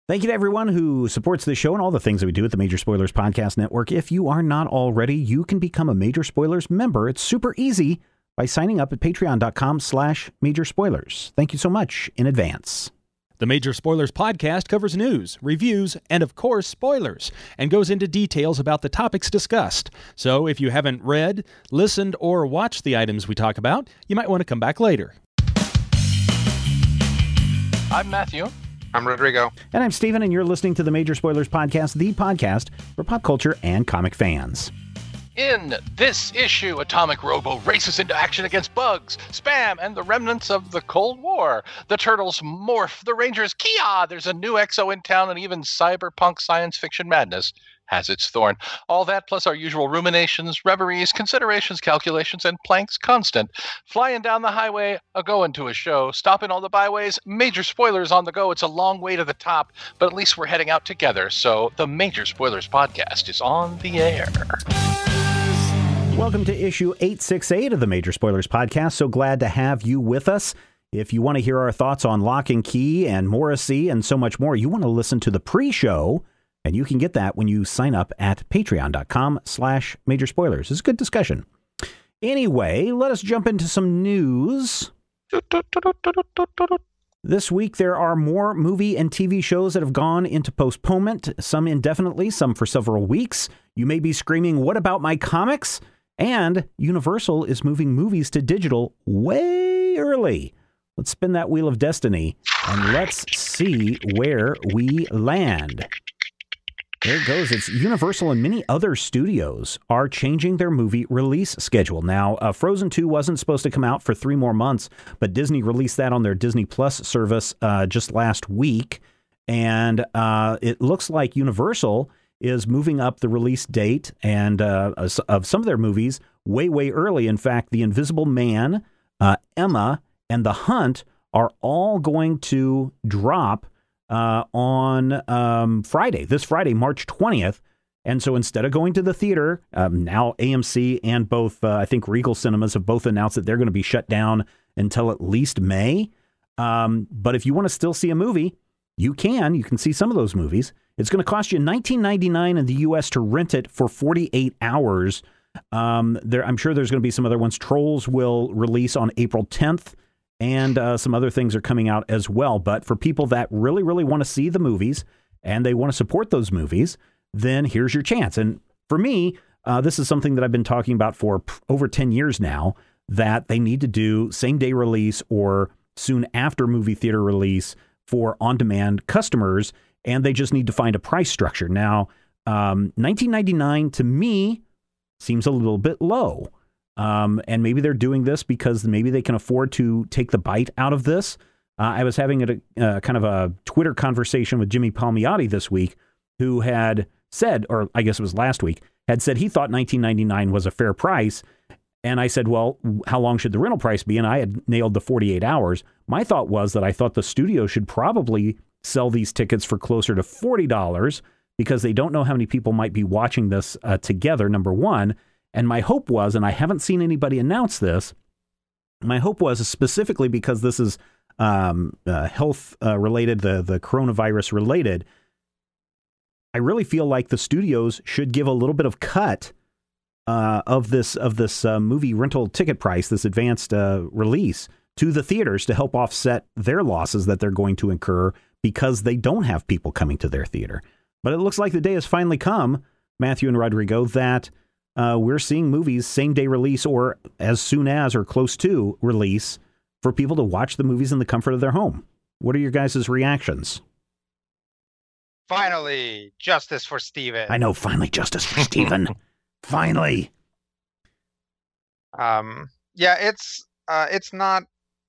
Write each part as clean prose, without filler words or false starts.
Thank you to everyone who supports this show and all the things that we do at the Major Spoilers Podcast Network. If you are not already, you can become a Major Spoilers member. It's super easy by signing up at patreon.com/Major Spoilers. Thank you so much in advance. The Major Spoilers Podcast covers news, reviews, and of course, spoilers, and goes into details about the topics discussed. So if you haven't read, listened, or watched the items we talk about, you might want to come back later. I'm Matthew. I'm Rodrigo. And I'm Steven, and you're listening to the Major Spoilers Podcast, the podcast for pop culture and comic fans. In this issue, Atomic Robo races into action against bugs, spam, and the remnants of the Cold War. The Turtles morph, the Rangers kia, there's a new EXO in town, and even cyberpunk science fiction madness has its thorn. All that plus our usual ruminations, reveries, considerations, calculations, and Planck's constant. Flying down the highway, a-going to a show, stopping all the byways, major spoilers on the go. It's a long way to the top, but at least we're heading out together, so the Major Spoilers Podcast is on the air. Welcome to issue 868 of the Major Spoilers Podcast. So glad to have you with us. If you want to hear our thoughts on Lock and Key and Morrissey and so much more, you want to listen to the pre-show, and you can get that when you sign up at patreon.com/Major Spoilers. It's a good discussion. Anyway, let us jump into some news. This week, there are more movie and TV shows that have gone into postponement, some indefinitely, some for several weeks. You may be screaming, "What about my comics?" And Universal is moving movies to digital way early. Let's spin that wheel of destiny and let's see where we land. There it goes. It's Universal and many other studios are changing their movie release schedule. Now, Frozen 2 wasn't supposed to come out for 3 more months, but Disney released that on their Disney Plus service just last week. And it looks like Universal is moving up the release date and of some of their movies way, way early. In fact, The Invisible Man, Emma, and The Hunt are all going to drop on Friday, this Friday, March 20th. And so instead of going to the theater, now AMC and both, I think Regal Cinemas have both announced that they're going to be shut down until at least May. But if you want to still see a movie, you can see some of those movies. It's going to cost you $19.99 in the U.S. to rent it for 48 hours. I'm sure there's going to be some other ones. Trolls will release on April 10th, and some other things are coming out as well. But for people that really, really want to see the movies and they want to support those movies, then here's your chance. And for me, this is something that I've been talking about for over 10 years now, that they need to do same-day release or soon after movie theater release for on-demand customers, and they just need to find a price structure. Now, $19.99 to me seems a little bit low. And maybe they're doing this because maybe they can afford to take the bite out of this. I was having a kind of a Twitter conversation with Jimmy Palmiotti this week, who had said, or I guess it was last week, had said he thought $19.99 was a fair price. And I said, well, how long should the rental price be? And I had nailed the 48 hours. My thought was that I thought the studio should probably sell these tickets for closer to $40 because they don't know how many people might be watching this together, number one. And my hope was, and I haven't seen anybody announce this, my hope was specifically because this is health related, the coronavirus related. I really feel like the studios should give a little bit of cut of this movie rental ticket price, this advanced release, to the theaters to help offset their losses that they're going to incur because they don't have people coming to their theater. But it looks like the day has finally come, Matthew and Rodrigo, that we're seeing movies same day release or as soon as or close to release for people to watch the movies in the comfort of their home. What are your guys' reactions? Finally, justice for Steven. I know, finally, justice for Steven. Finally. Yeah, it's not,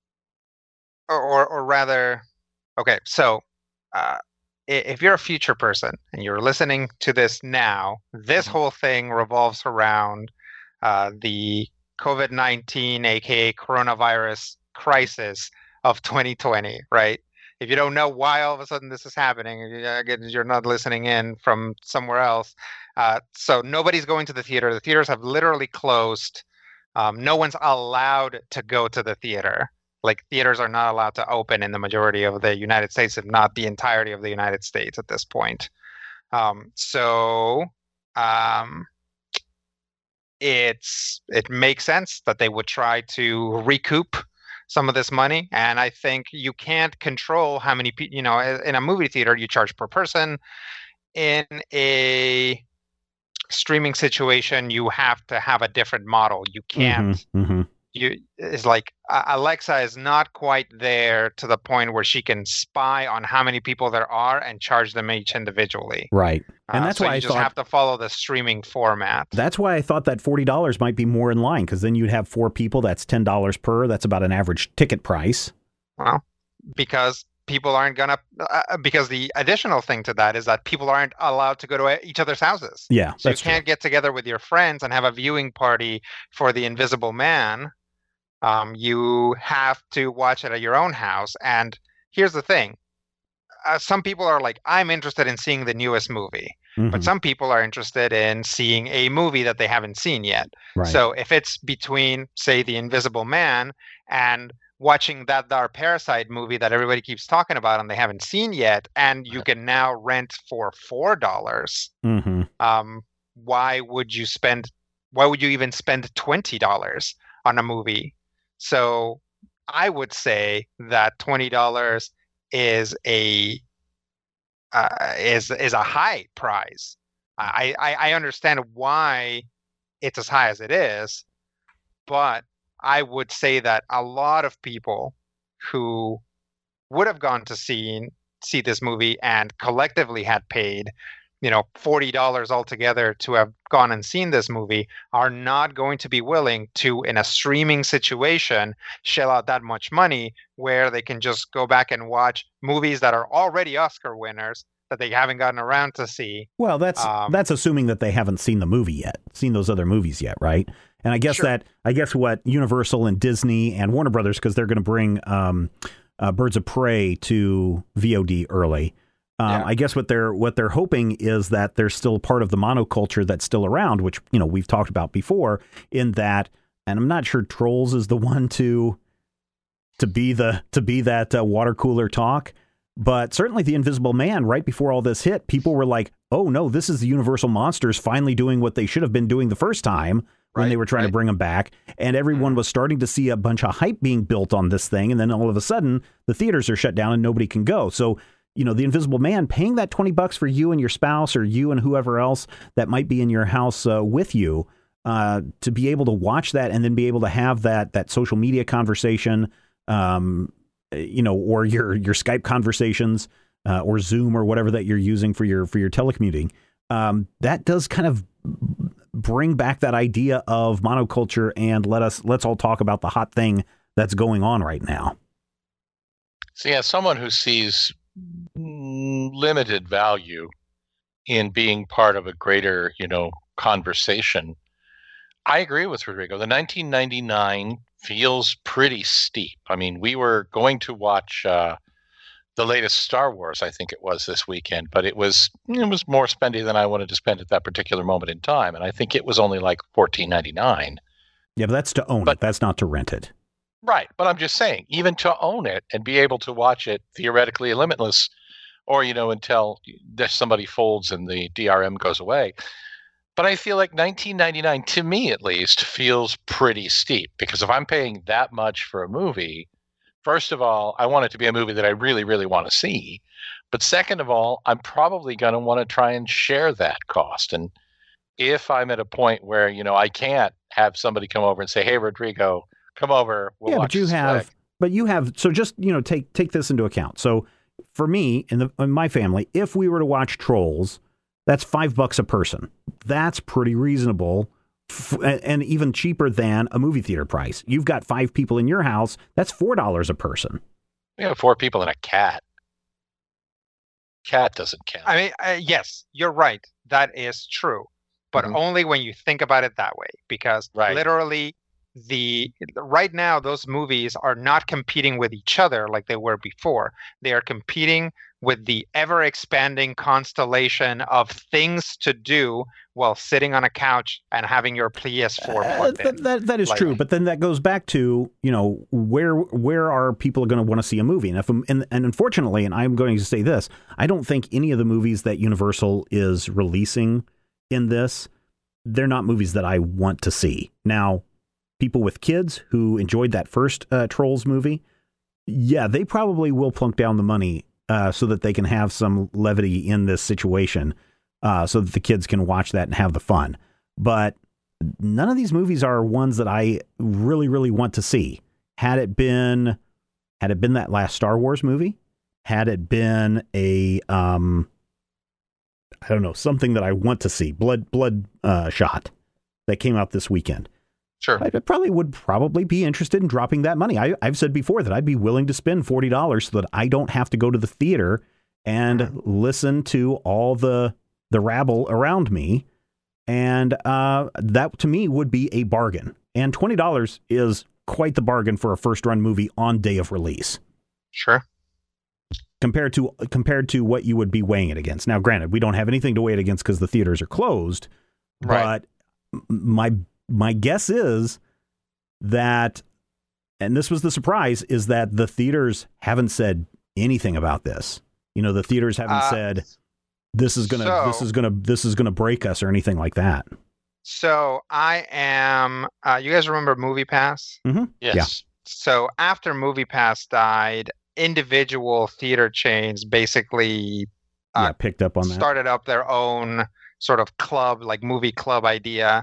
or rather, okay, so if you're a future person and you're listening to this now, this whole thing revolves around the COVID-19, aka coronavirus crisis of 2020, right? If you don't know why all of a sudden this is happening, again, you're not listening in from somewhere else. So nobody's going to the theater. The theaters have literally closed. No one's allowed to go to the theater. like theaters are not allowed to open in the majority of the United States, if not the entirety of the United States at this point. So it makes sense that they would try to recoup some of this money. And I think you can't control how many people, in a movie theater, you charge per person. In a streaming situation, you have to have a different model. You can't. It's like Alexa is not quite there to the point where she can spy on how many people there are and charge them each individually. Right. And that's why you just have to follow the streaming format. That's why I thought that $40 might be more in line, because then you'd have 4 people. That's $10 per. That's about an average ticket price. Well, because people aren't going to, because the additional thing to that is that people aren't allowed to go to each other's houses. Yeah, so you can't get together with your friends and have a viewing party for The Invisible Man. You have to watch it at your own house. And here's the thing. Some people are like, I'm interested in seeing the newest movie. But some people are interested in seeing a movie that they haven't seen yet. Right. So if it's between, say, The Invisible Man and watching that Dar Parasite movie that everybody keeps talking about and they haven't seen yet, and you can now rent for $4, why would you even spend $20 on a movie? So I would say that $20 is a high price. I understand why it's as high as it is, but I would say that a lot of people who would have gone to see this movie and collectively had paid, $40 altogether to have gone and seen this movie are not going to be willing to, in a streaming situation, shell out that much money where they can just go back and watch movies that are already Oscar winners that they haven't gotten around to see. Well, that's assuming that they haven't seen the movie yet, seen those other movies yet, right? And I guess what Universal and Disney and Warner Brothers, because they're going to bring Birds of Prey to VOD early. I guess what they're hoping is that there's still part of the monoculture that's still around, which we've talked about before. In that, and I'm not sure Trolls is the one to be that water cooler talk. But certainly The Invisible Man, right before all this hit, people were like, oh, no, this is the Universal Monsters finally doing what they should have been doing the first time when they were trying to bring them back. And everyone was starting to see a bunch of hype being built on this thing. And then all of a sudden, the theaters are shut down and nobody can go. So, The Invisible Man, paying that $20 for you and your spouse or you and whoever else that might be in your house with you to be able to watch that and then be able to have that social media conversation, or your Skype conversations or Zoom or whatever that you're using for your telecommuting. That does kind of bring back that idea of monoculture and let's all talk about the hot thing that's going on right now. So yeah, someone who sees limited value in being part of a greater, conversation, I agree with Rodrigo. The 1999 feels pretty steep. I mean, we were going to watch the latest Star Wars, I think it was this weekend, but it was more spendy than I wanted to spend at that particular moment in time, and I think it was only like $14.99. Yeah, but that's to own it. That's not to rent it. Right, but I'm just saying, even to own it and be able to watch it theoretically limitless, or until somebody folds and the DRM goes away. But I feel like $19.99, to me at least, feels pretty steep, because if I'm paying that much for a movie, first of all, I want it to be a movie that I really, really want to see. But second of all, I'm probably going to want to try and share that cost. And if I'm at a point where, I can't have somebody come over and say, hey, Rodrigo, come over, we'll watch this flick. But you have, so just, take this into account. So for me, in my family, if we were to watch Trolls, that's $5 a person. That's pretty reasonable and even cheaper than a movie theater price. You've got 5 people in your house. That's $4 a person. We have 4 people and a cat. Cat doesn't count. I mean, yes, you're right. That is true. But only when you think about it that way. Because literally right now those movies are not competing with each other like they were before. They are competing with the ever expanding constellation of things to do while sitting on a couch and having your PS4 plugged in. That is true, but then that goes back to, where are people going to want to see a movie? And unfortunately, and I'm going to say this, I don't think any of the movies that Universal is releasing in this, they're not movies that I want to see. Now, people with kids who enjoyed that first Trolls movie, yeah, they probably will plunk down the money so that they can have some levity in this situation, so that the kids can watch that and have the fun. But none of these movies are ones that I really, really want to see. Had it been that last Star Wars movie, had it been a I don't know, something that I want to see, Blood Shot, that came out this weekend. Sure. I would probably be interested in dropping that money. I've said before that I'd be willing to spend $40 so that I don't have to go to the theater and listen to all the rabble around me. And that, to me, would be a bargain. And $20 is quite the bargain for a first-run movie on day of release. Sure. Compared to what you would be weighing it against. Now, granted, we don't have anything to weigh it against because the theaters are closed. Right. But my guess is that, and this was the surprise, is that the theaters haven't said anything about this. The theaters haven't said this is gonna break us or anything like that. So I am. You guys remember MoviePass? Mm-hmm. Yes. Yeah. So after MoviePass died, individual theater chains basically picked up on that. Started up their own sort of club, like movie club idea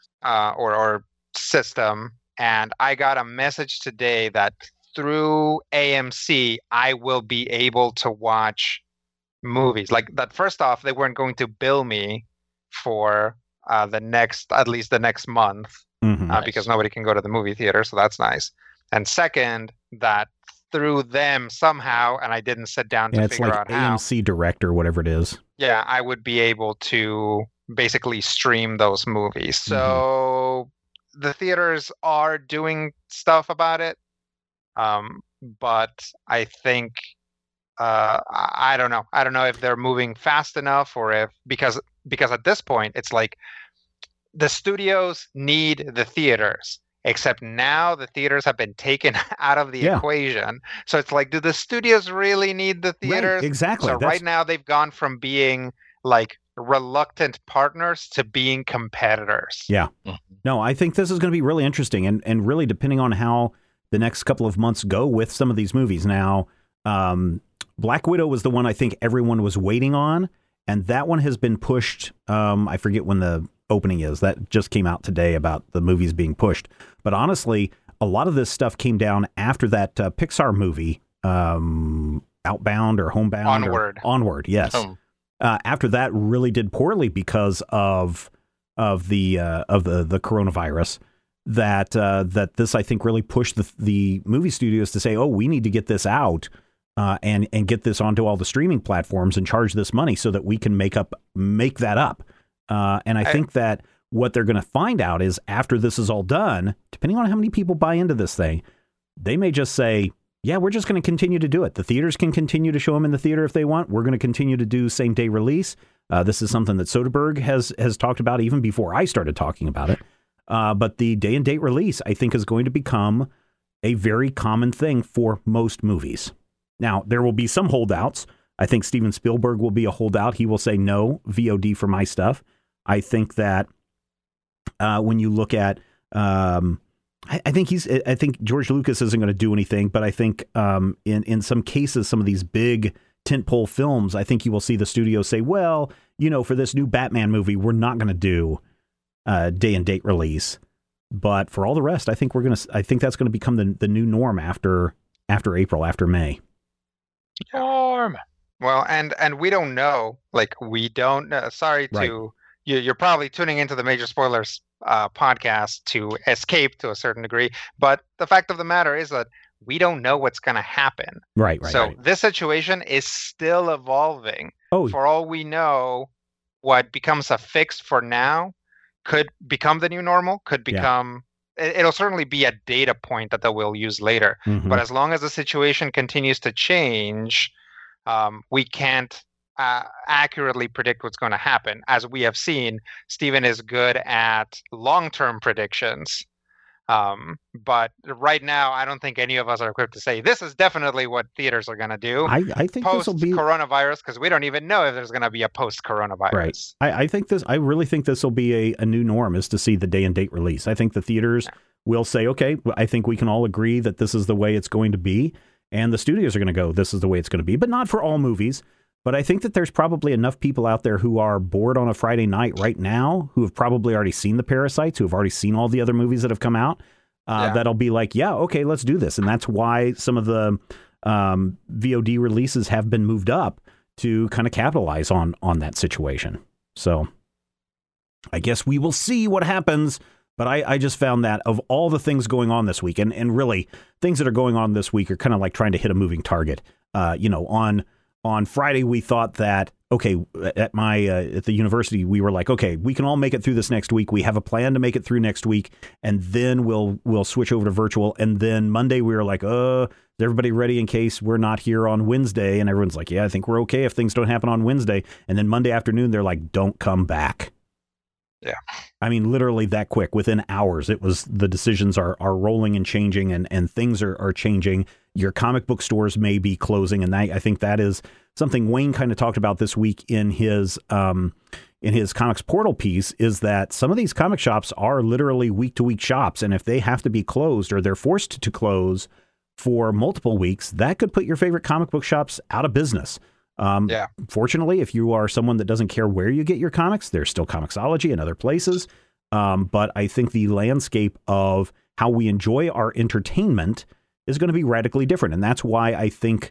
or system. And I got a message today that through AMC, I will be able to watch movies. Like that, first off, they weren't going to bill me for at least the next month, because nobody can go to the movie theater. So that's nice. And second, that through them somehow, and I didn't sit down to figure out how. AMC Direct or whatever it is. Yeah, I would be able to basically stream those movies. So the theaters are doing stuff about it, but I think I don't know. I don't know if they're moving fast enough, or if because at this point it's like the studios need the theaters. Except now the theaters have been taken out of the equation. So it's like, do the studios really need the theaters? Right, exactly. So right now they've gone from being like reluctant partners to being competitors. Yeah. No, I think this is going to be really interesting and really depending on how the next couple of months go with some of these movies. Now, Black Widow was the one I think everyone was waiting on. And that one has been pushed. I forget when the opening is. That just came out today about the movies being pushed. But honestly, a lot of this stuff came down after that Pixar movie, Outbound or Homebound. Onward, yes. After that really did poorly because of the coronavirus. That this, I think, really pushed the movie studios to say, oh, we need to get this out and get this onto all the streaming platforms and charge this money so that we can make that up. And I think that what they're going to find out is after this is all done, depending on how many people buy into this thing, they may just say, yeah, we're just going to continue to do it. The theaters can continue to show them in the theater if they want. We're going to continue to do same day release. This is something that Soderbergh has talked about even before I started talking about it. But the day and date release, I think, is going to become a very common thing for most movies. Now, there will be some holdouts. I think Steven Spielberg will be a holdout. He will say no VOD for my stuff. I think that when you look at, I think George Lucas isn't going to do anything, but I think in some cases, some of these big tentpole films, I think you will see the studio say, well, for this new Batman movie, we're not going to do day and date release, but for all the rest, I think that's going to become the new norm after April, after May. Norm. Well, and we don't know. Like, we don't know. Sorry to you're probably tuning into the Major Spoilers podcast to escape to a certain degree, but the fact of the matter is that we don't know what's going to happen. Right. So this situation is still evolving. Oh, for all we know, what becomes a fix for now could become the new normal, could become it'll certainly be a data point that they will use later. Mhm. But as long as the situation continues to change, we can't accurately predict what's going to happen. As we have seen, Steven is good at long-term predictions. But right now, I don't think any of us are equipped to say this is definitely what theaters are going to do I think this will be post-coronavirus, because we don't even know if there's going to be a post-coronavirus. right. I really think this will be a new norm, is to see the day and date release. I think the theaters will say, okay, I think we can all agree that this is the way it's going to be. And the studios are going to go, this is the way it's going to be, but not for all movies. But I think that there's probably enough people out there who are bored on a Friday night right now, who have probably already seen The Parasites, who have already seen all the other movies that have come out, that'll be like, yeah, okay, let's do this. And that's why some of the VOD releases have been moved up to kind of capitalize on that situation. So I guess we will see what happens. But I just found that of all the things going on this week, and really things that are going on this week are kind of like trying to hit a moving target. On Friday, we thought that, okay, at the university, we were like, okay, we can all make it through this next week. We have a plan to make it through next week, and then we'll switch over to virtual. And then Monday, we were like, is everybody ready in case we're not here on Wednesday? And everyone's like, yeah, I think we're okay if things don't happen on Wednesday. And then Monday afternoon, they're like, don't come back. Yeah. I mean, literally that quick, within hours, it was the decisions are rolling and changing, and things are changing. Your comic book stores may be closing. And I think that is something Wayne kind of talked about this week in his Comics Portal piece, is that some of these comic shops are literally week to week shops. And if they have to be closed, or they're forced to close for multiple weeks, that could put your favorite comic book shops out of business. Fortunately, if you are someone that doesn't care where you get your comics, there's still Comixology and other places. But I think the landscape of how we enjoy our entertainment is going to be radically different. And that's why I think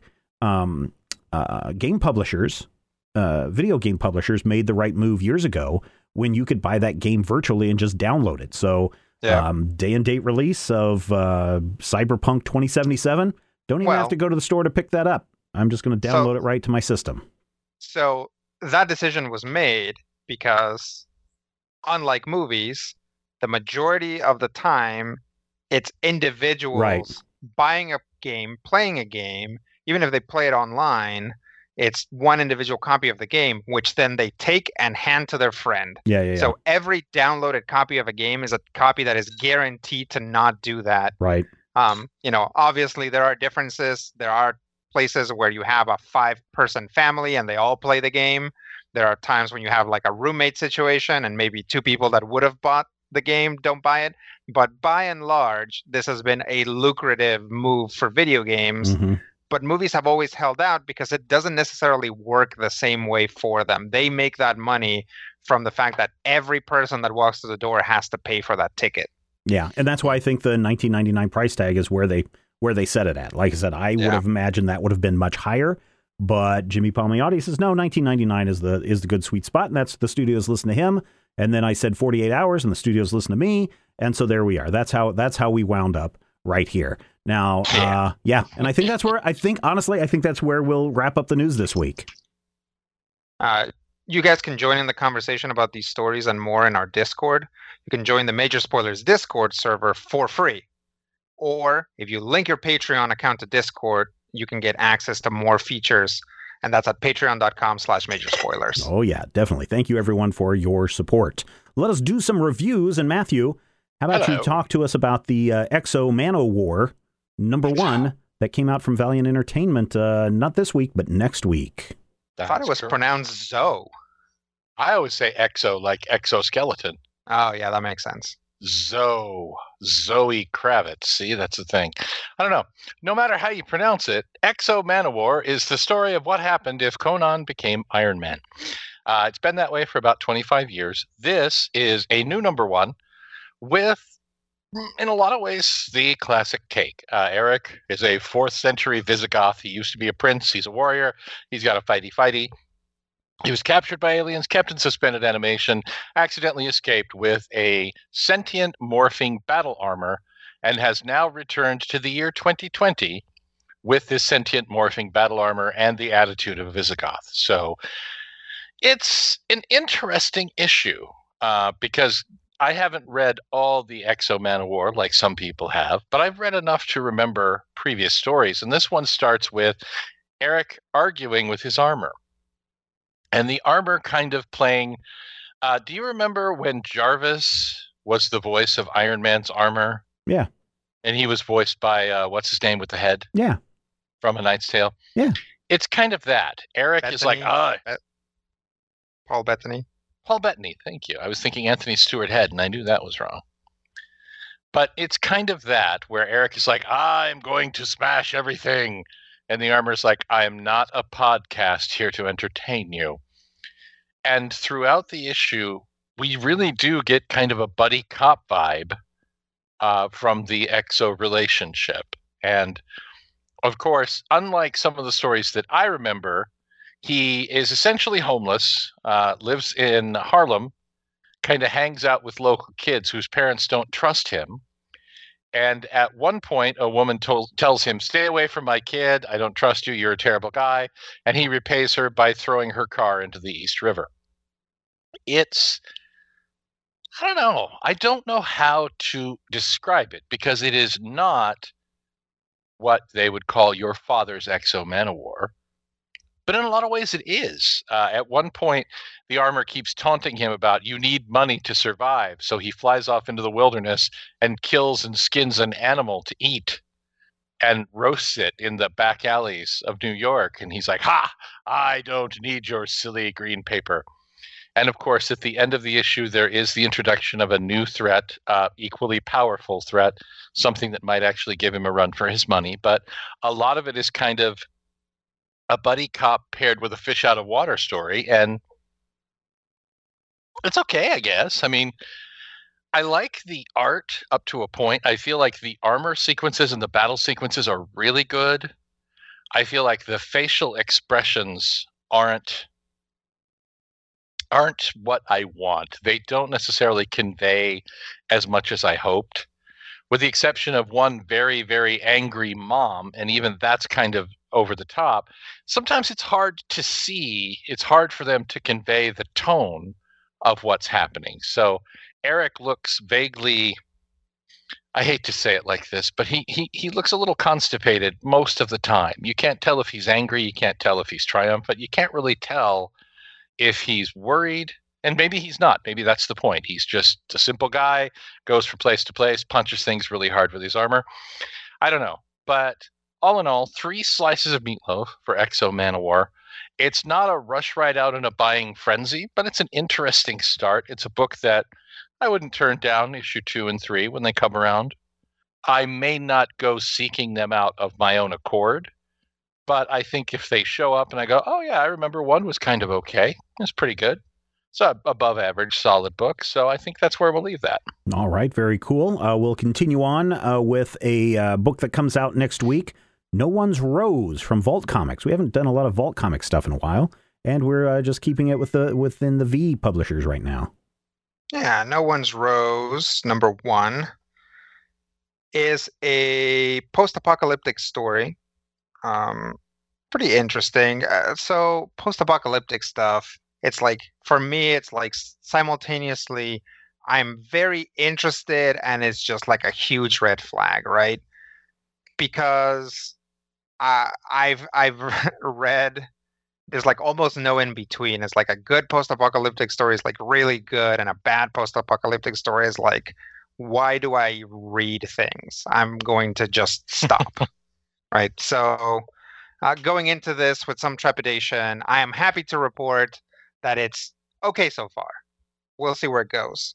game publishers, video game publishers, made the right move years ago when you could buy that game virtually and just download it. So day and date release of Cyberpunk 2077, don't even have to go to the store to pick that up. I'm just going to download it right to my system. So that decision was made because, unlike movies, the majority of the time, it's individuals buying a game, playing a game. Even if they play it online, it's one individual copy of the game, which then they take and hand to their friend. So every downloaded copy of a game is a copy that is guaranteed to not do that. Right. Obviously there are differences. There are places where you have a 5-person family and they all play the game. There are times when you have like a roommate situation and maybe 2 people that would have bought the game don't buy it. But by and large, this has been a lucrative move for video games. Mm-hmm. But movies have always held out because it doesn't necessarily work the same way for them. They make that money from the fact that every person that walks through the door has to pay for that ticket. Yeah, and that's why I think the $19.99 price tag is where they set it at. Like I said, I would have imagined that would have been much higher, but Jimmy Palmiotti says no, $19.99 is the good sweet spot, and that's the studios listen to him. And then I said 48 hours, and the studios listen to me, and so there we are. That's how we wound up right here. Now, and I think that's where honestly that's where we'll wrap up the news this week. You guys can join in the conversation about these stories and more in our Discord. You can join the Major Spoilers Discord server for free. Or if you link your Patreon account to Discord, you can get access to more features. And that's at patreon.com/majorspoilers. Oh, yeah, definitely. Thank you, everyone, for your support. Let us do some reviews. And Matthew, how about you talk to us about the Exo Manowar #1 that came out from Valiant Entertainment, not this week, but next week. I thought it was pronounced Zoe. I always say exo, like exoskeleton. Oh, yeah, that makes sense. Zoe Kravitz. See, that's the thing. I don't know. No matter how you pronounce it, Exo Manowar is the story of what happened if Conan became Iron Man. It's been that way for about 25 years. This is a new #1 with, in a lot of ways, the classic take. Eric is a 4th century Visigoth. He used to be a prince. He's a warrior. He's got a fighty-fighty. He was captured by aliens, kept in suspended animation, accidentally escaped with a sentient morphing battle armor, and has now returned to the year 2020 with this sentient morphing battle armor and the attitude of a Visigoth. So it's an interesting issue because I haven't read all the Exo Man-O-War like some people have, but I've read enough to remember previous stories. And this one starts with Eric arguing with his armor. And the armor kind of playing. Do you remember when Jarvis was the voice of Iron Man's armor? Yeah. And he was voiced by, what's his name with the head? Yeah. From A Knight's Tale? Yeah. It's kind of that. Eric Bettany, is like, Paul Bettany. Paul Bettany, thank you. I was thinking Anthony Stewart Head, and I knew that was wrong. But it's kind of that, where Eric is like, I'm going to smash everything. And the armor's like, I am not a podcast here to entertain you. And throughout the issue, we really do get kind of a buddy cop vibe from the Exo relationship. And of course, unlike some of the stories that I remember, he is essentially homeless, lives in Harlem, kind of hangs out with local kids whose parents don't trust him. And at one point, a woman tells him, stay away from my kid. I don't trust you. You're a terrible guy. And he repays her by throwing her car into the East River. I don't know. I don't know how to describe it because it is not what they would call your father's Exo Man-O-War. But in a lot of ways it is. At one point, the armor keeps taunting him about, you need money to survive. So he flies off into the wilderness and kills and skins an animal to eat and roasts it in the back alleys of New York. And he's like, ha, I don't need your silly green paper. And of course, at the end of the issue, there is the introduction of a new threat, equally powerful threat, something that might actually give him a run for his money. But a lot of it is kind of a buddy cop paired with a fish out of water story. And it's okay, I guess. I mean, I like the art up to a point. I feel like the armor sequences and the battle sequences are really good. I feel like the facial expressions aren't what I want. They don't necessarily convey as much as I hoped, with the exception of one very, very angry mom, and even that's kind of over the top. Sometimes it's hard to see. It's hard for them to convey the tone of what's happening. So Eric looks vaguely, I hate to say it like this, but he looks a little constipated most of the time. You can't tell if he's angry. You can't tell if he's triumphant. You can't really tell if he's worried, and maybe he's not. Maybe that's the point. He's just a simple guy, goes from place to place, punches things really hard with his armor. I don't know. But all in all, 3 slices of meatloaf for Exo Man-O-War. It's not a rush right out in a buying frenzy, but it's an interesting start. It's a book that I wouldn't turn down issue 2 and 3 when they come around. I may not go seeking them out of my own accord, but I think if they show up and I go, oh yeah, I remember 1 was kind of okay. It's pretty good. It's a above average, solid book. So I think that's where we'll leave that. All right. Very cool. We'll continue on with a book that comes out next week. No One's Rose from Vault Comics. We haven't done a lot of Vault Comics stuff in a while, and we're just keeping it within the V publishers right now. Yeah, No One's Rose, number 1, is a post-apocalyptic story. Pretty interesting. So post-apocalyptic stuff, it's like, for me, it's like simultaneously I'm very interested and it's just like a huge red flag, right? Because I've read, there's like almost no in between. It's like a good post-apocalyptic story is like really good, and a bad post-apocalyptic story is like, why do I read things? I'm going to just stop. Right. So going into this with some trepidation, I am happy to report that it's okay so far. We'll see where it goes.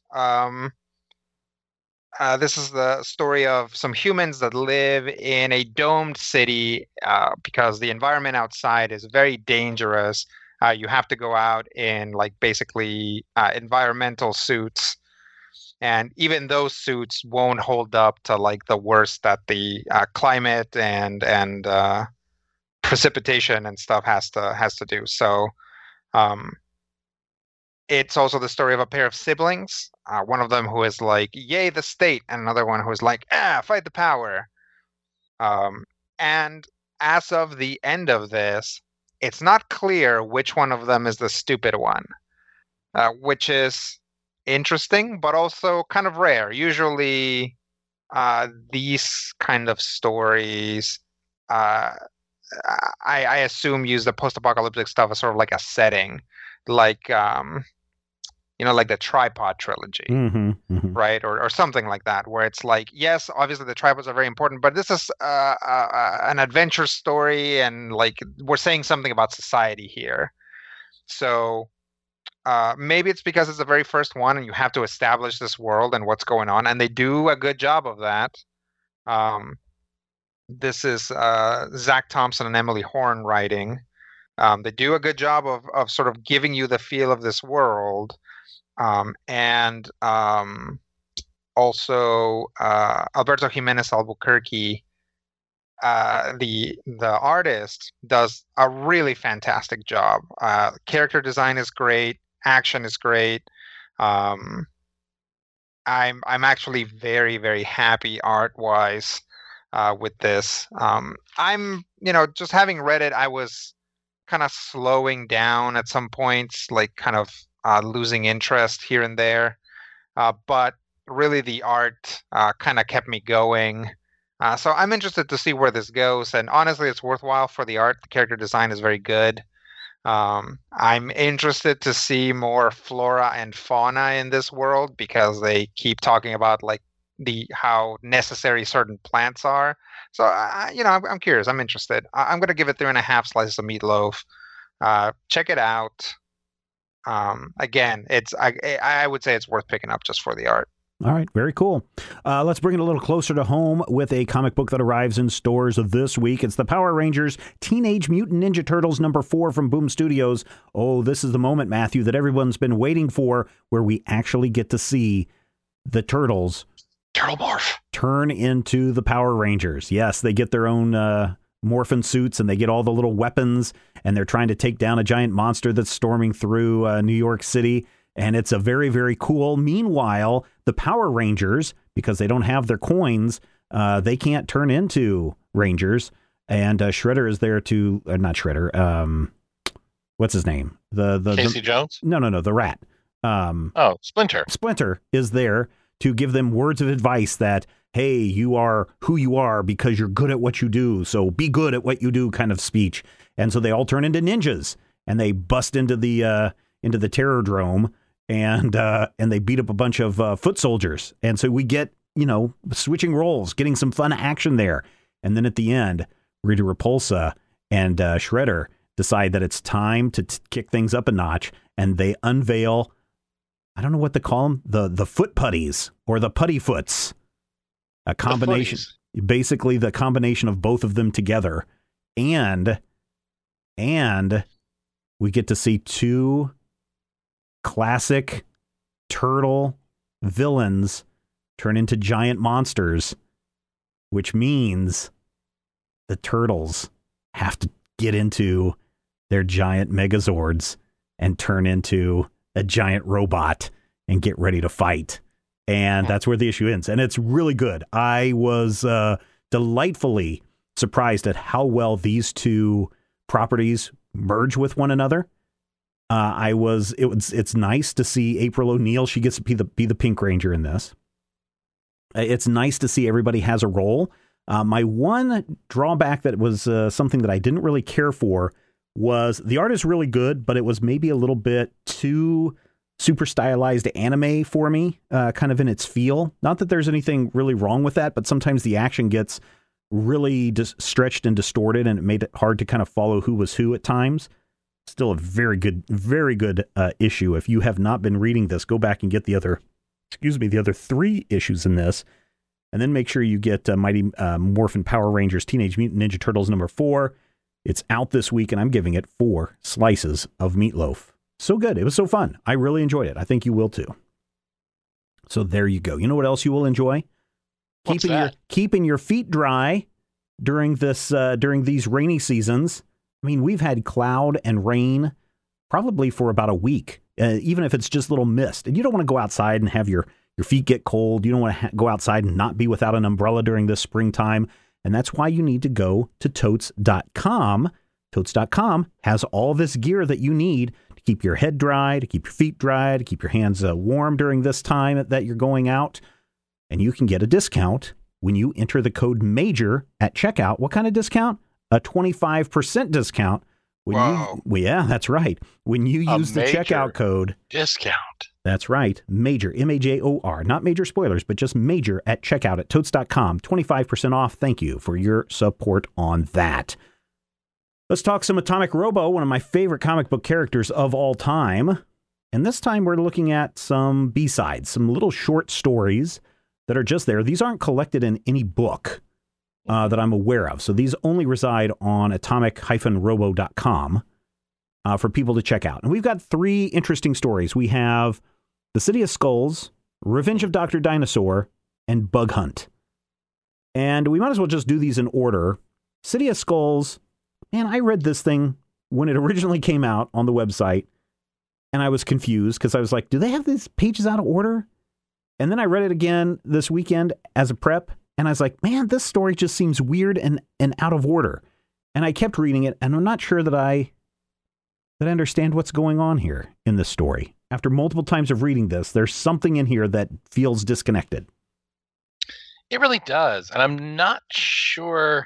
This is the story of some humans that live in a domed city because the environment outside is very dangerous. You have to go out in like basically environmental suits. And even those suits won't hold up to like the worst that the climate and precipitation and stuff has to do. So it's also the story of a pair of siblings. One of them who is like, yay, the state, and another one who is like, fight the power. And as of the end of this, it's not clear which one of them is the stupid one, which is interesting, but also kind of rare. Usually, these kind of stories, I assume, use the post-apocalyptic stuff as sort of like a setting, like like the Tripod trilogy, right, or something like that, where it's like, yes, obviously the tripods are very important, but this is an adventure story, and like we're saying something about society here. So maybe it's because it's the very first one, and you have to establish this world and what's going on, and they do a good job of that. This is Zach Thompson and Emily Horn writing. They do a good job of sort of giving you the feel of this world. And also Alberto Jimenez Albuquerque, the artist, does a really fantastic job. Character design is great, action is great. I'm actually very, very happy art-wise with this. I'm just having read it, I was kind of slowing down at some points, like kind of losing interest here and there, but really the art kind of kept me going. So I'm interested to see where this goes, and honestly, it's worthwhile for the art. The character design is very good. I'm interested to see more flora and fauna in this world, because they keep talking about like how necessary certain plants are. So I'm curious. I'm interested. I'm going to give it 3.5 slices of meatloaf. Check it out. Again, I would say it's worth picking up just for the art. All right, very cool. Let's bring it a little closer to home with a comic book that arrives in stores this week. It's the Power Rangers Teenage Mutant Ninja Turtles #4 from Boom Studios. Oh, this is the moment, Matthew, that everyone's been waiting for, where we actually get to see the Turtles Turtle morph turn into the Power Rangers. Yes, they get their own morphin suits, and they get all the little weapons, and they're trying to take down a giant monster that's storming through New York City. And it's a very, very cool. Meanwhile, the Power Rangers, because they don't have their coins, they can't turn into Rangers. And Shredder is there to, not Shredder. What's his name? Casey Jones? No, the rat. Splinter. Splinter is there to give them words of advice that, hey, you are who you are because you're good at what you do. So be good at what you do, kind of speech. And so they all turn into ninjas, and they bust into the Terrordrome. And they beat up a bunch of foot soldiers. And so we get, switching roles, getting some fun action there. And then at the end, Rita Repulsa and Shredder decide that it's time to kick things up a notch. And they unveil, I don't know what to call them, the foot putties or the putty foots. A combination, basically the combination of both of them together. And we get to see two classic turtle villains turn into giant monsters, which means the turtles have to get into their giant Megazords and turn into a giant robot and get ready to fight. And that's where the issue ends. And it's really good. I was delightfully surprised at how well these two properties merge with one another. It's nice to see April O'Neil. She gets to be the Pink Ranger in this. It's nice to see everybody has a role. My one drawback that was something that I didn't really care for was the art is really good, but it was maybe a little bit too super stylized anime for me, kind of in its feel. Not that there's anything really wrong with that, but sometimes the action gets really stretched and distorted, and it made it hard to kind of follow who was who at times. Still a very good issue. If you have not been reading this, go back and get the other 3 issues in this, and then make sure you get Mighty Morphin Power Rangers Teenage Mutant Ninja Turtles #4. It's out this week, and I'm giving it 4 slices of meatloaf. So good. It was so fun. I really enjoyed it. I think you will too. So there you go. You know what else you will enjoy? Keeping your feet dry during these rainy seasons. I mean, we've had cloud and rain probably for about a week, even if it's just little mist. And you don't want to go outside and have your feet get cold. You don't want to go outside and not be without an umbrella during this springtime. And that's why you need to go to Totes.com. Totes.com has all this gear that you need to to keep your head dry, to keep your feet dry, to keep your hands warm during this time that you're going out. And you can get a discount when you enter the code MAJOR at checkout. What kind of discount? A 25% discount. Yeah, that's right. When you use the checkout code. Discount. That's right. MAJOR, MAJOR. Not major spoilers, but just MAJOR at checkout at Totes.com. 25% off. Thank you for your support on that. Let's talk some Atomic Robo, one of my favorite comic book characters of all time. And this time we're looking at some B-sides, some little short stories that are just there. These aren't collected in any book that I'm aware of. So these only reside on atomic-robo.com for people to check out. And we've got 3 interesting stories. We have The City of Skulls, Revenge of Dr. Dinosaur, and Bug Hunt. And we might as well just do these in order. City of Skulls, man, I read this thing when it originally came out on the website, and I was confused because I was like, do they have these pages out of order? And then I read it again this weekend as a prep, and I was like, man, this story just seems weird and out of order. And I kept reading it, and I'm not sure that I understand what's going on here in this story. After multiple times of reading this, there's something in here that feels disconnected. It really does. And I'm not sure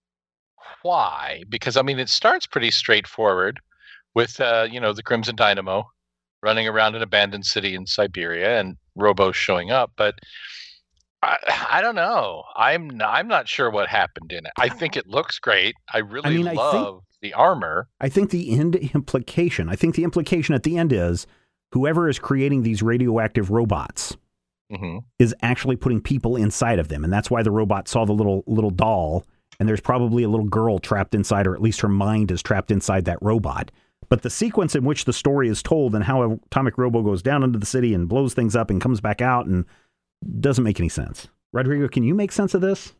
why, because, I mean, it starts pretty straightforward with, the Crimson Dynamo running around an abandoned city in Siberia and Robo showing up. But I don't know. I'm not sure what happened in it. I think it looks great. I love the armor. I think the implication at the end is whoever is creating these radioactive robots is actually putting people inside of them. And that's why the robot saw the little doll, and there's probably a little girl trapped inside, or at least her mind is trapped inside that robot. But the sequence in which the story is told and how Atomic Robo goes down into the city and blows things up and comes back out and doesn't make any sense. Rodrigo, can you make sense of this?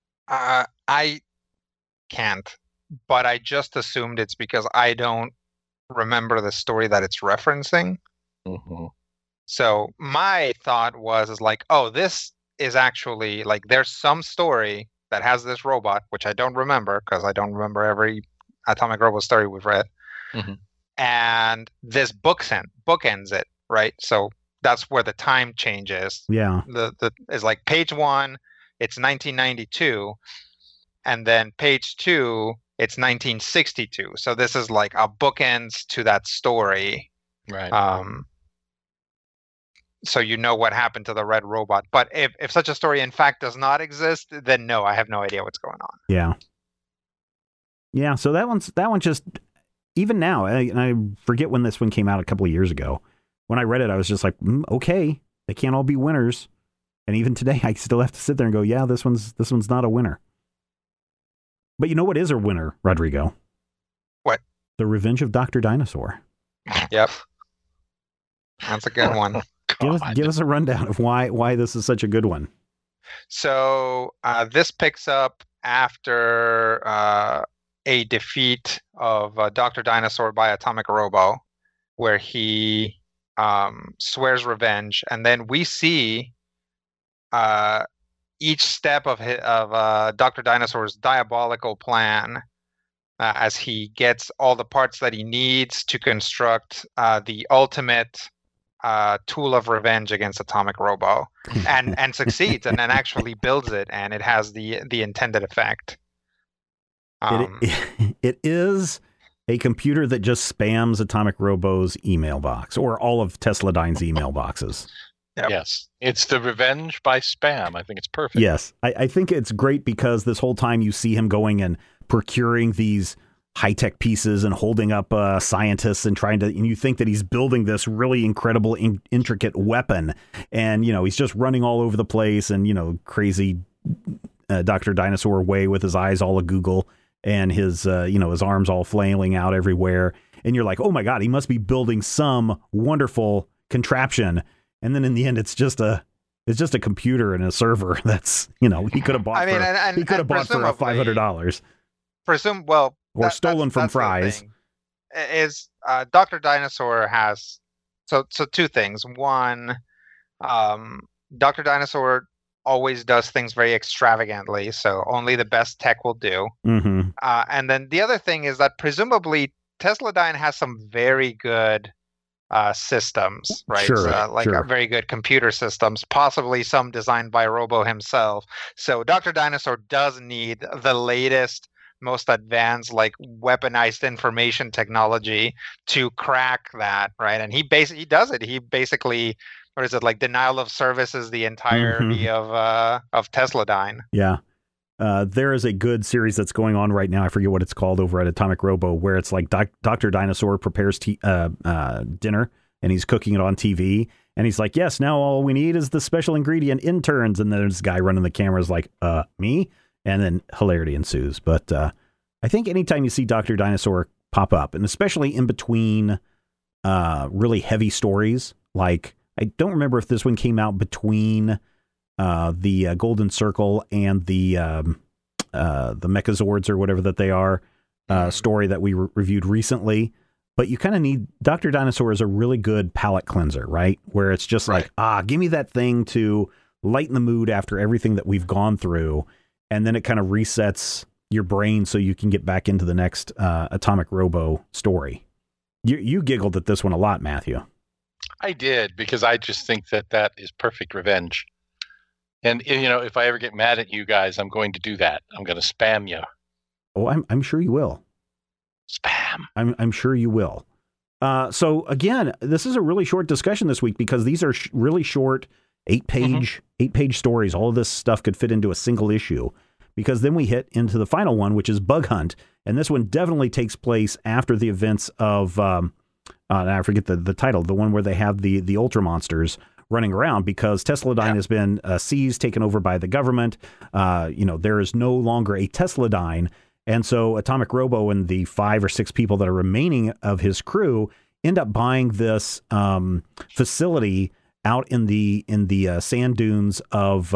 I can't, but I just assumed it's because I don't remember the story that it's referencing. Mm-hmm. So my thought is like, oh, this is actually like, there's some story that has this robot, which I don't remember because I don't remember every Atomic Robo story we've read. Mm-hmm. And this bookends it, right? So that's where the time changes. Yeah. Is like page 1, it's 1992, and then page 2, it's 1962. So this is like a bookends to that story. Right. So you know what happened to the red robot. But if such a story in fact does not exist, then no, I have no idea what's going on. Yeah. Yeah. So that one just, even now, and I forget when this one came out a couple of years ago. When I read it, I was just like, okay, they can't all be winners. And even today, I still have to sit there and go, yeah, this one's not a winner. But you know what is a winner, Rodrigo? What? The Revenge of Dr. Dinosaur. Yep. That's a good one. Give us a rundown of why this is such a good one. So this picks up after a defeat of Dr. Dinosaur by Atomic Robo, where he swears revenge, and then we see each step of Dr. Dinosaur's diabolical plan as he gets all the parts that he needs to construct the ultimate tool of revenge against Atomic Robo, and succeeds, and then actually builds it, and it has the intended effect. It is a computer that just spams Atomic Robo's email box, or all of Tesladyne's email boxes. Yep. Yes. It's the revenge by spam. I think it's perfect. Yes. I think it's great because this whole time you see him going and procuring these high-tech pieces and holding up scientists and and you think that he's building this really incredible, intricate weapon. And, he's just running all over the place and, crazy Dr. Dinosaur way with his eyes all a Google and his, his arms all flailing out everywhere. And you're like, oh my God, he must be building some wonderful contraption. And then in the end, it's just a computer and a server that's, he could have bought for $500. Or stolen from Fry's. Is Dr. Dinosaur has so two things. One, Dr. Dinosaur always does things very extravagantly, so only the best tech will do. Mm-hmm. And then the other thing is that presumably Tesladyne has some very good systems, right? Sure, sure. Very good computer systems, possibly some designed by Robo himself. So Dr. Dinosaur does need the latest, most advanced, like weaponized information technology to crack that, right? And he does it. He basically, what is it, like denial of service is the entirety of Tesladyne. Yeah. There is a good series that's going on right now. I forget what it's called over at Atomic Robo, where it's like Dr. Dinosaur prepares dinner and he's cooking it on TV. And he's like, yes, now all we need is the special ingredient interns. And then there's this guy running the camera is like, me? And then hilarity ensues. But I think anytime you see Dr. Dinosaur pop up, and especially in between really heavy stories, like I don't remember if this one came out between the Golden Circle and the Mechazords or whatever that they are story that we reviewed recently. But you kind of need Dr. Dinosaur is a really good palate cleanser, right? Where it's just like, give me that thing to lighten the mood after everything that we've gone through. And then it kind of resets your brain so you can get back into the next Atomic Robo story. You giggled at this one a lot, Matthew. I did, because I just think that is perfect revenge. And, if I ever get mad at you guys, I'm going to do that. I'm going to spam you. Oh, I'm sure you will. Spam. I'm sure you will. So again, this is a really short discussion this week because these are really short, 8-page stories. All of this stuff could fit into a single issue, because then we hit into the final one, which is Bug Hunt. And this one definitely takes place after the events of, I forget the title, the one where they have the Ultra monsters running around, because Tesladyne has been seized, taken over by the government. There is no longer a Tesladyne. And so Atomic Robo and the 5 or 6 people that are remaining of his crew end up buying this facility out in the sand dunes of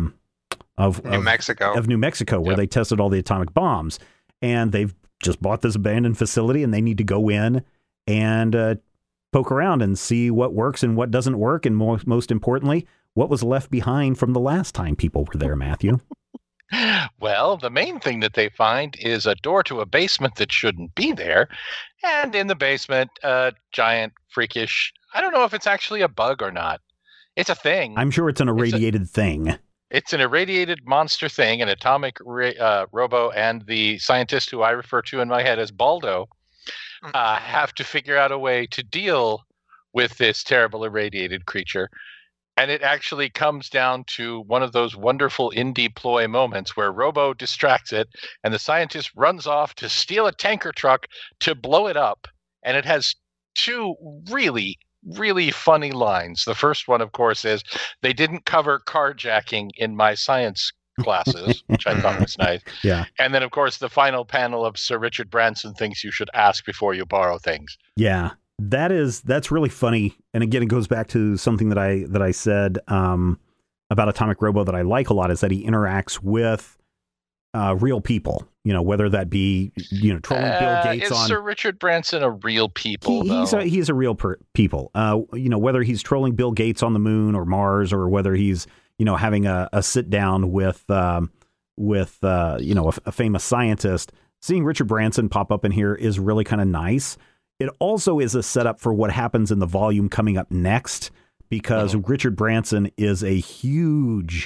New Mexico, where they tested all the atomic bombs. And they've just bought this abandoned facility, and they need to go in and poke around and see what works and what doesn't work, and most importantly, what was left behind from the last time people were there, Matthew. Well, the main thing that they find is a door to a basement that shouldn't be there. And in the basement, a giant, freakish, I don't know if it's actually a bug or not. It's a thing. I'm sure it's an irradiated thing. It's an irradiated monster thing, an Atomic Robo and the scientist who I refer to in my head as Baldo have to figure out a way to deal with this terrible irradiated creature. And it actually comes down to one of those wonderful indie ploy moments where Robo distracts it and the scientist runs off to steal a tanker truck to blow it up. And it has 2 really, really funny lines. The first one, of course, is they didn't cover carjacking in my science classes, which I thought was nice. Yeah. And then, of course, the final panel of Sir Richard Branson thinks you should ask before you borrow things. Yeah. That's really funny. And again, it goes back to something that I said about Atomic Robo that I like a lot, is that he interacts with real people, whether that be, trolling Bill Gates is Sir Richard Branson a real people? He's a real people, whether he's trolling Bill Gates on the moon or Mars, or whether he's, having a sit down with a famous scientist. Seeing Richard Branson pop up in here is really kind of nice. It also is a setup for what happens in the volume coming up next, because Richard Branson is a huge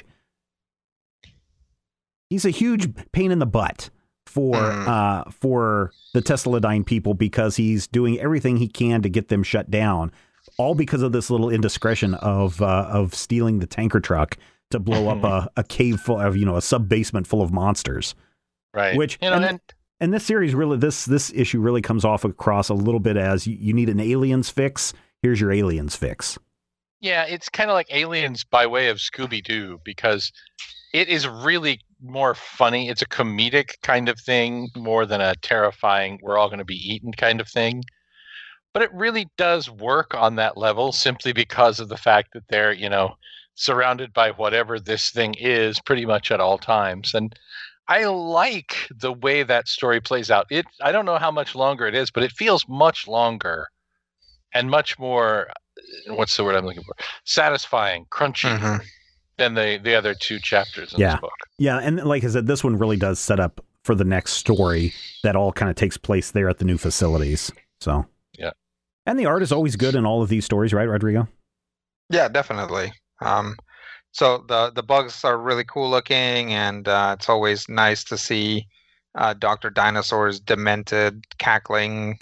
pain in the butt for the Tesladyne people, because he's doing everything he can to get them shut down, all because of this little indiscretion of stealing the tanker truck to blow up a cave full of, a sub basement full of monsters. Right. Which, and this series really, this issue really comes off across a little bit as you need an aliens fix. Here's your aliens fix. Yeah, it's kind of like Aliens by way of Scooby-Doo, because it is really more funny. It's a comedic kind of thing more than a terrifying, we're all going to be eaten kind of thing. But it really does work on that level simply because of the fact that they're, surrounded by whatever this thing is pretty much at all times. And I like the way that story plays out. I don't know how much longer it is, but it feels much longer and much more, what's the word I'm looking for? Satisfying, crunchy than the other 2 chapters in this book. Yeah, and like I said, this one really does set up for the next story that all kind of takes place there at the new facilities. So yeah, and the art is always good in all of these stories, right, Rodrigo? Yeah, definitely. So the bugs are really cool looking, and it's always nice to see Dr. Dinosaur's demented, cackling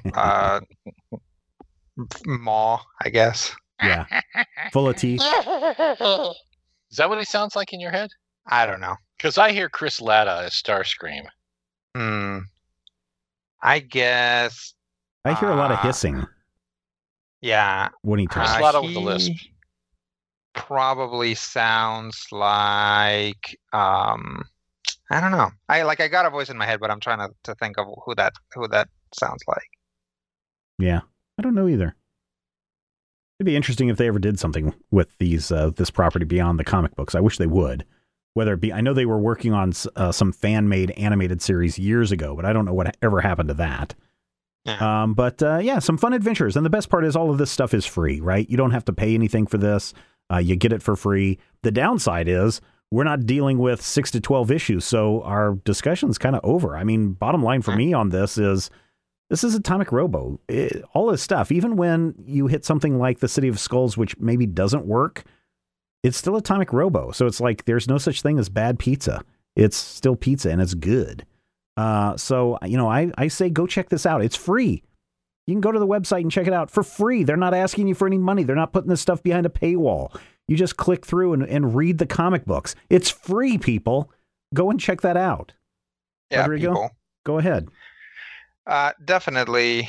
maw, I guess. Yeah, full of teeth. Is that what he sounds like in your head? I don't know. Because I hear Chris Latta as Starscream. I guess. I hear a lot of hissing. Yeah. When he Chris talks. Latta with the lisp. Probably sounds like I don't know. I got a voice in my head, but I'm trying to think of who that sounds like. Yeah, I don't know either. It'd be interesting if they ever did something with these this property beyond the comic books. I wish they would. Whether it be, I know they were working on some fan-made animated series years ago, but I don't know what ever happened to that. Yeah. But some fun adventures. And the best part is all of this stuff is free, right? You don't have to pay anything for this. You get it for free. The downside is we're not dealing with 6 to 12 issues, so our discussion's kind of over. I mean, bottom line for me on this is Atomic Robo. All this stuff, even when you hit something like the City of Skulls, which maybe doesn't work, it's still Atomic Robo. So it's like there's no such thing as bad pizza. It's still pizza, and it's good. So, I say go check this out. It's free. You can go to the website and check it out for free. They're not asking you for any money. They're not putting this stuff behind a paywall. You just click through and read the comic books. It's free, people. Go and check that out. Yeah, Rodrigo, people. Go ahead. Definitely.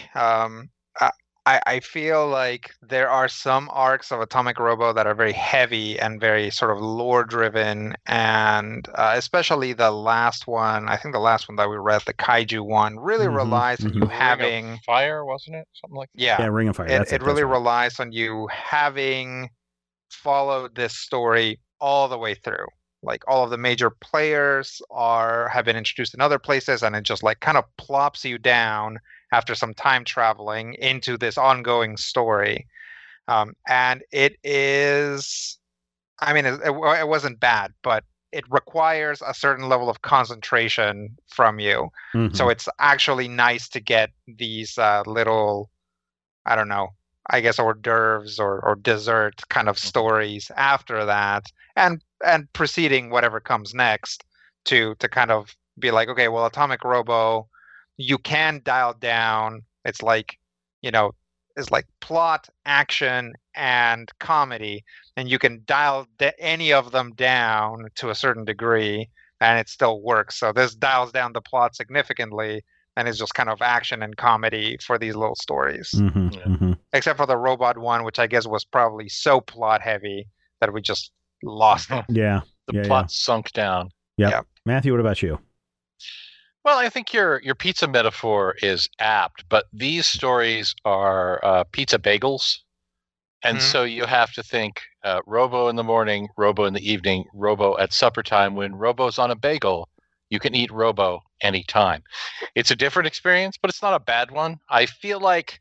I feel like there are some arcs of Atomic Robo that are very heavy and very sort of lore driven, and especially the last one. I think the last one that we read, the Kaiju one, really relies on you having Ring of Fire, wasn't it? Something like that. Yeah, Ring of Fire. It really relies on you having followed this story all the way through. Like all of the major players have been introduced in other places, and it just like kind of plops you down after some time traveling into this ongoing story. And it is, I mean, it wasn't bad, but it requires a certain level of concentration from you. Mm-hmm. So it's actually nice to get these little, I don't know, I guess hors d'oeuvres or dessert kind of stories after that, and preceding whatever comes next to kind of be like, okay, well, Atomic Robo, you can dial down. It's like, it's like plot, action, and comedy, and you can dial any of them down to a certain degree, and it still works. So this dials down the plot significantly, and it's just kind of action and comedy for these little stories. Mm-hmm, mm-hmm. Except for the robot one, which I guess was probably so plot heavy that we just lost it. Yeah. The plot sunk down. Yep. Matthew, what about you? Well, I think your pizza metaphor is apt, but these stories are pizza bagels. And so you have to think Robo in the morning, Robo in the evening, Robo at supper time. When Robo's on a bagel, you can eat Robo anytime. It's a different experience, but it's not a bad one. I feel like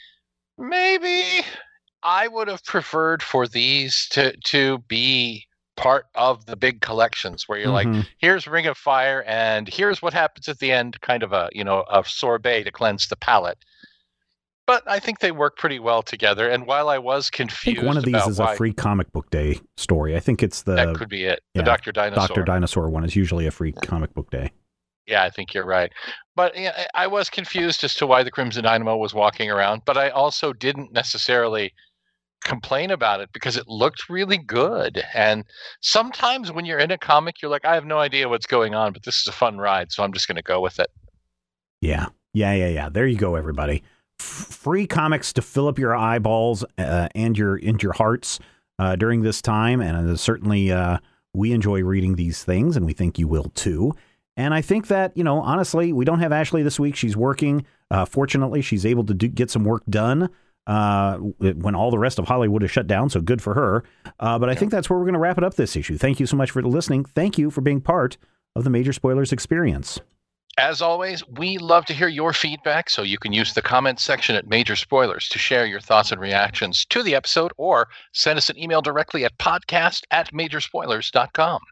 maybe I would have preferred for these to be part of the big collections where you're like, here's Ring of Fire and here's what happens at the end, kind of a sorbet to cleanse the palate. But I think they work pretty well together. And while I was confused, I think one of these is a free comic book day story. I think it's that could be it. The Dr. Dinosaur. Dr. Dinosaur one is usually a free comic book day. Yeah, I think you're right. But I was confused as to why the Crimson Dynamo was walking around. But I also didn't necessarily complain about it because it looked really good. And sometimes when you're in a comic, you're like, I have no idea what's going on, but this is a fun ride, so I'm just going to go with it. Yeah. There you go, everybody. Free comics to fill up your eyeballs and your hearts during this time. And certainly we enjoy reading these things, and we think you will too. And I think that, honestly, we don't have Ashley this week. She's working. Fortunately, she's able to get some work done when all the rest of Hollywood is shut down, so good for her. But I think that's where we're going to wrap it up this issue. Thank you so much for listening. Thank you for being part of the Major Spoilers experience. As always, we love to hear your feedback, so you can use the comments section at Major Spoilers to share your thoughts and reactions to the episode, or send us an email directly at podcast@majorspoilers.com.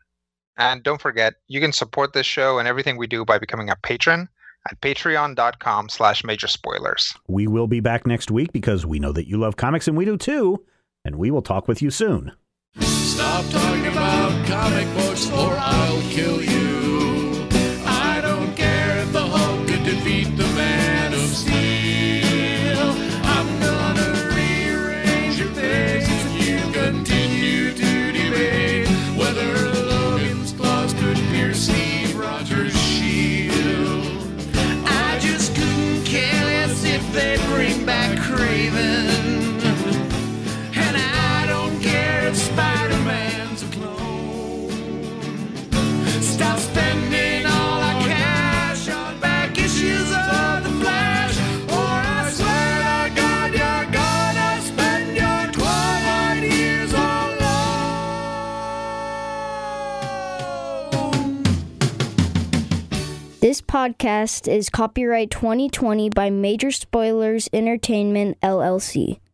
And don't forget, you can support this show and everything we do by becoming a patron at patreon.com/majorspoilers. We will be back next week because we know that you love comics and we do too, and we will talk with you soon. Stop talking about comic books or I'll kill you. I don't care if the Hulk could defeat the Man of Steel. I'm gonna rearrange your face if you continue to debate whether Logan's claws could pierce Steve Rogers' shield. I just couldn't care less if they bring back Kraven. And I don't care if Spider-Man's a clone. Stop spending all our cash on back issues of The Flash, or I swear to God you're gonna spend your 12 years alone. This podcast is copyright 2020 by Major Spoilers Entertainment, LLC.